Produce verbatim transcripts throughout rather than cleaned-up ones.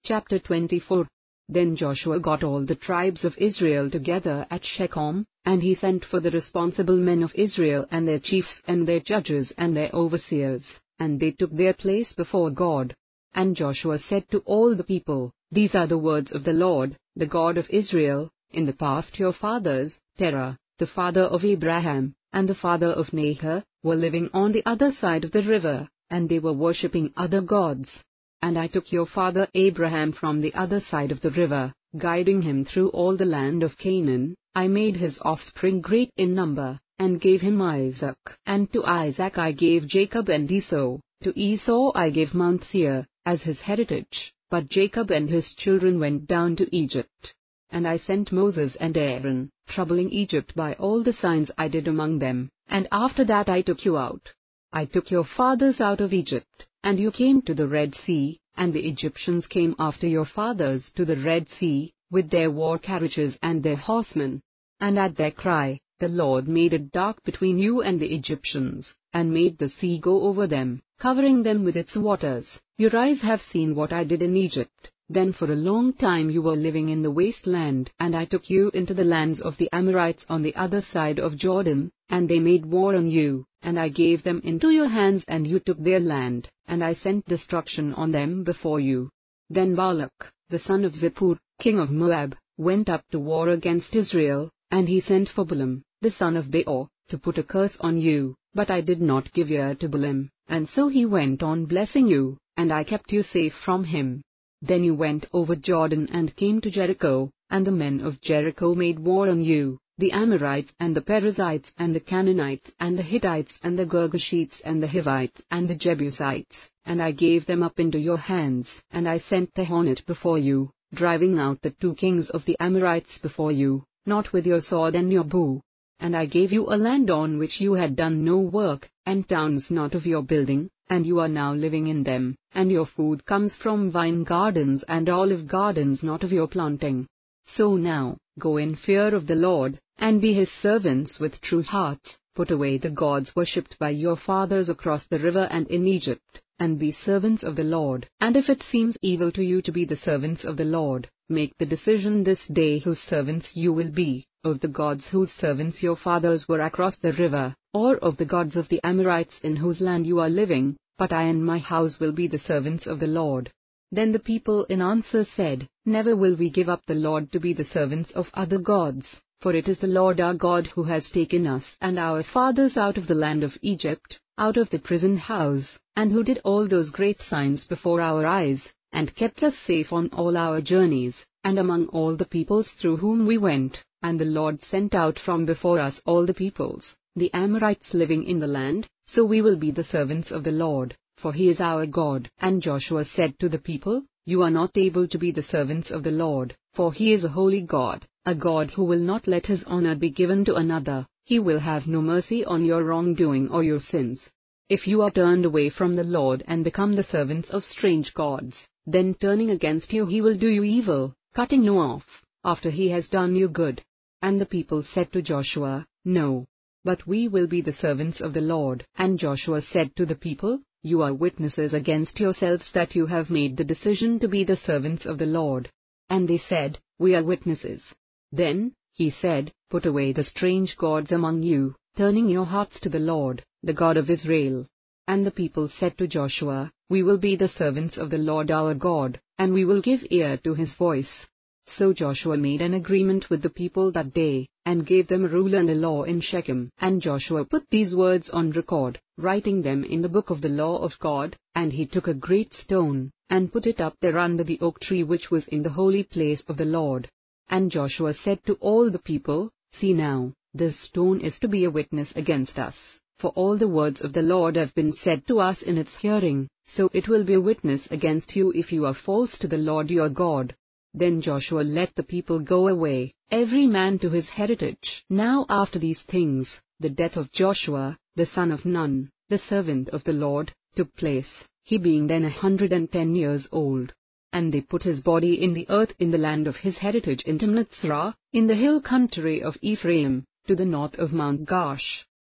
Chapter twenty-four. Then Joshua got all the tribes of Israel together at Shechem, and he sent for the responsible men of Israel and their chiefs and their judges and their overseers, and they took their place before God. And Joshua said to all the people, These are the words of the Lord, the God of Israel. In the past your fathers, Terah, the father of Abraham, and the father of Nahor, were living on the other side of the river, and they were worshipping other gods. And I took your father Abraham from the other side of the river, guiding him through all the land of Canaan. I made his offspring great in number, and gave him Isaac. And to Isaac I gave Jacob and Esau. To Esau I gave Mount Seir, as his heritage, but Jacob and his children went down to Egypt. And I sent Moses and Aaron, troubling Egypt by all the signs I did among them, and after that I took you out. I took your fathers out of Egypt, and you came to the Red Sea, and the Egyptians came after your fathers to the Red Sea, with their war carriages and their horsemen. And at their cry, the Lord made it dark between you and the Egyptians, and made the sea go over them, covering them with its waters. Your eyes have seen what I did in Egypt. Then for a long time you were living in the wasteland, and I took you into the lands of the Amorites on the other side of Jordan, and they made war on you, and I gave them into your hands, and you took their land, and I sent destruction on them before you. Then Balak, the son of Zippor, king of Moab, went up to war against Israel, and he sent for Balaam, the son of Beor, to put a curse on you, but I did not give ear to Balaam, and so he went on blessing you, and I kept you safe from him. Then you went over Jordan and came to Jericho, and the men of Jericho made war on you, the Amorites and the Perizzites and the Canaanites and the Hittites and the Girgashites and the Hivites and the Jebusites, and I gave them up into your hands. And I sent the hornet before you, driving out the two kings of the Amorites before you, not with your sword and your bow. And I gave you a land on which you had done no work, and towns not of your building, and you are now living in them, and your food comes from vine gardens and olive gardens not of your planting. So now, go in fear of the Lord, and be his servants with true hearts. Put away the gods worshipped by your fathers across the river and in Egypt, and be servants of the Lord. And if it seems evil to you to be the servants of the Lord, make the decision this day whose servants you will be, of the gods whose servants your fathers were across the river, or of the gods of the Amorites in whose land you are living, but I and my house will be the servants of the Lord. Then the people in answer said, Never will we give up the Lord to be the servants of other gods, for it is the Lord our God who has taken us and our fathers out of the land of Egypt, out of the prison house, and who did all those great signs before our eyes, and kept us safe on all our journeys, and among all the peoples through whom we went. And the Lord sent out from before us all the peoples, the Amorites living in the land, so we will be the servants of the Lord, for he is our God. And Joshua said to the people, You are not able to be the servants of the Lord, for he is a holy God, a God who will not let his honor be given to another. He will have no mercy on your wrongdoing or your sins. If you are turned away from the Lord and become the servants of strange gods, then turning against you he will do you evil, cutting you off, after he has done you good. And the people said to Joshua, No, but we will be the servants of the Lord. And Joshua said to the people, You are witnesses against yourselves that you have made the decision to be the servants of the Lord. And they said, We are witnesses. Then, he said, Put away the strange gods among you, turning your hearts to the Lord, the God of Israel. And the people said to Joshua, We will be the servants of the Lord our God, and we will give ear to his voice. So Joshua made an agreement with the people that day, and gave them a rule and a law in Shechem. And Joshua put these words on record, writing them in the book of the law of God, and he took a great stone, and put it up there under the oak tree which was in the holy place of the Lord. And Joshua said to all the people, See now, this stone is to be a witness against us, for all the words of the Lord have been said to us in its hearing, so it will be a witness against you if you are false to the Lord your God. Then Joshua let the people go away, every man to his heritage. Now after these things, the death of Joshua, the son of Nun, the servant of the Lord, took place, he being then a hundred and ten years old. And they put his body in the earth in the land of his heritage in Timnath-Serah, in the hill country of Ephraim, to the north of Mount Gaash.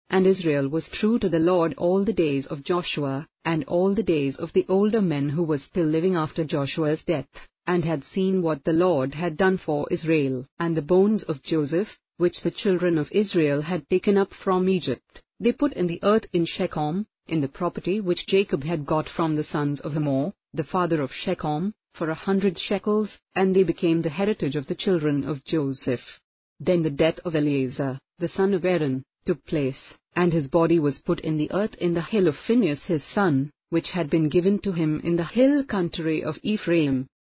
And Israel was true to the Lord all the days of Joshua, and all the days of the older men who were still living after Joshua's death, and had seen what the Lord had done for Israel. And the bones of Joseph, which the children of Israel had taken up from Egypt, they put in the earth in Shechem, in the property which Jacob had got from the sons of Hamor, the father of Shechem, for a hundred shekels, and they became the heritage of the children of Joseph. Then the death of Eleazar, the son of Aaron, took place, and his body was put in the earth in the hill of Phinehas his son, which had been given to him in the hill country of Ephraim.